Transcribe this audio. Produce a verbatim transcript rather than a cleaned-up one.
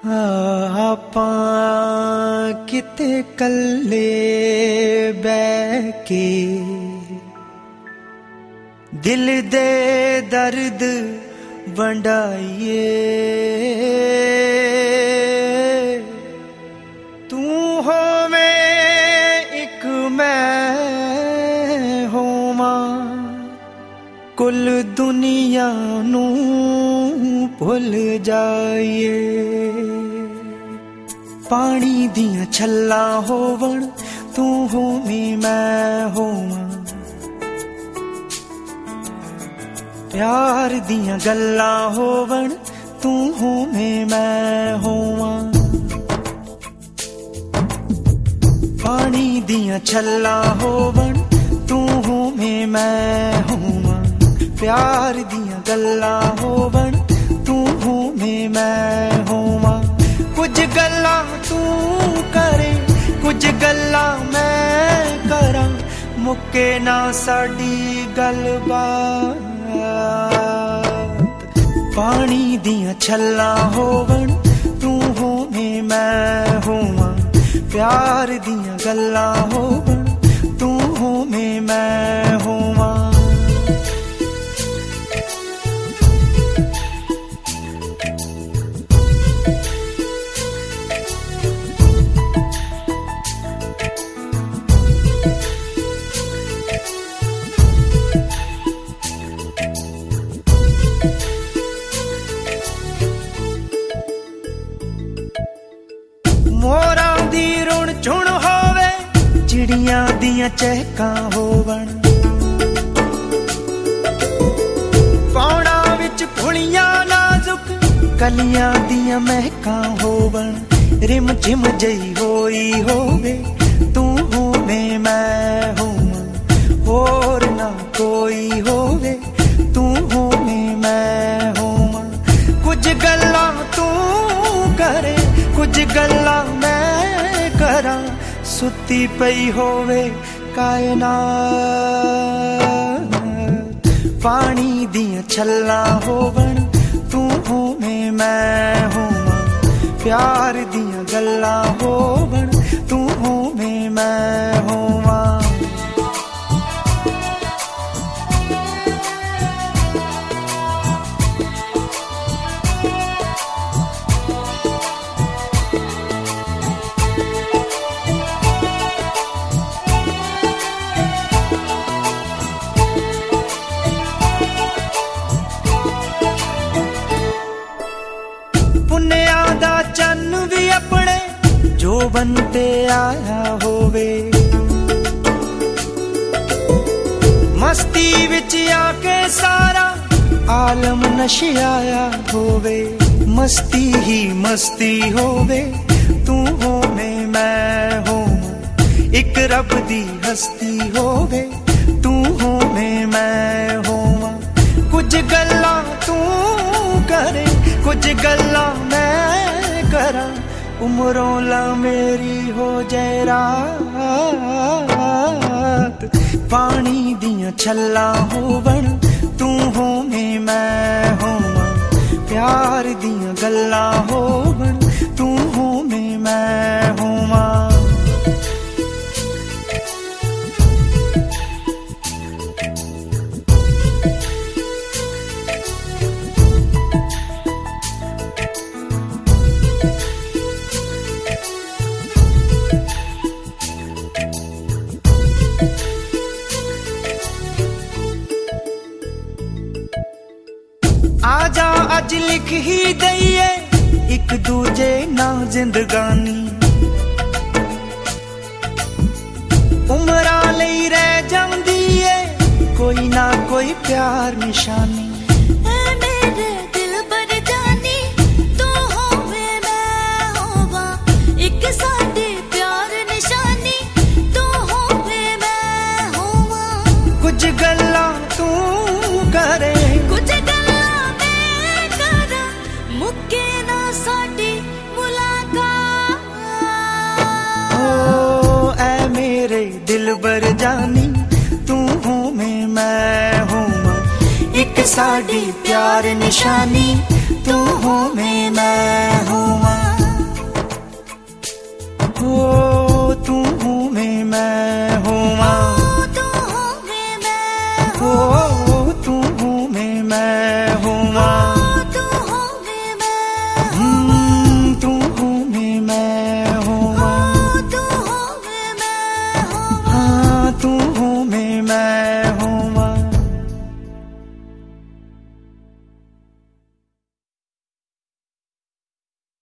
ਆਪਾਂ ਕਿਤੇ ਕੱਲੇ ਬਹਿ ਕੇ ਦਿਲ ਦੇ ਦਰਦ ਵੰਡਾਈਏ। ਤੂੰ ਹੋਵੇਂ ਇੱਕ ਮੈਂ ਹੋਵਾਂ, ਕੁੱਲ ਦੁਨੀਆ ਨੂੰ ਭੁੱਲ ਜਾਈਏ। पानी दियां छल्ला होवण तू होवीं मैं होवां, प्यार दियां गल्लां होवण तू होवें मैं होवां। पानी दियां छल्ला होवण तू होवें मैं होवां, प्यार दियां गल्लां होवण तू होवें मैं होवां। कुछ गल्लां तू करे कुछ गल्लां मैं करा, मुक्के ना साडी गलबात। पानी दियां छल्लां होवण तू होवें मैं होवां, प्यार दियां गल्लां होवण तू होवें मैं होवां। मोरां दी रुण झुण होवे, चिड़ियां दियां चहकां होवण, पौड़ां विच फुलियां नाजुक कलियां दियां महकां होवण। रिम झिम जई होई होवे तू होवें मैं होवां, होर ना कोई होवे तू होवें मैं होवां। कुछ गल्लां तू करे कुछ गल्लां मैं करा, सुती पई होवे कायनात। पानी दियां छल्लां होवण तू होवें मैं होवां, प्यार दियां गल्लां होवण तू होवें मैं होवां। पुन्निया दा चन्न भी अपने जो बनते आया होवे, मस्ती विच आके सारा आलम नशियाया होवे। मस्ती ही मस्ती होवे तू होवें मैं होवां, एक रब दी हस्ती होवे तू होवें मैं होवां। कुछ गल्लां तू करे कुछ गल्लां मैं करा, उमरों ला मेरी हो जाए रात। पानी दियां छल्लां होवण तू होवें मैं होवां, प्यार दियां गल्लां होवण तू होवें मैं होवां। आजा अज लिख ही दईए एक दूजे ना जिंदगानी, उमरां लई रह जांदी है कोई ना कोई प्यार निशानी। ऐ मेरे दिल पर जानी तू होवें मैं होवां, एक साडे प्यार निशानी तू होवें मैं होवां। कुछ गल्लां तू करे कुछ गल्लां मैं करा, मुक्के ना साडी मुलाकात। ओ ऐ मेरे दिल बर जानी तू होवें मैं होवां, एक साडी प्यार निशानी तू होवें मैं होवां। ओ तू हूँ मैं मैं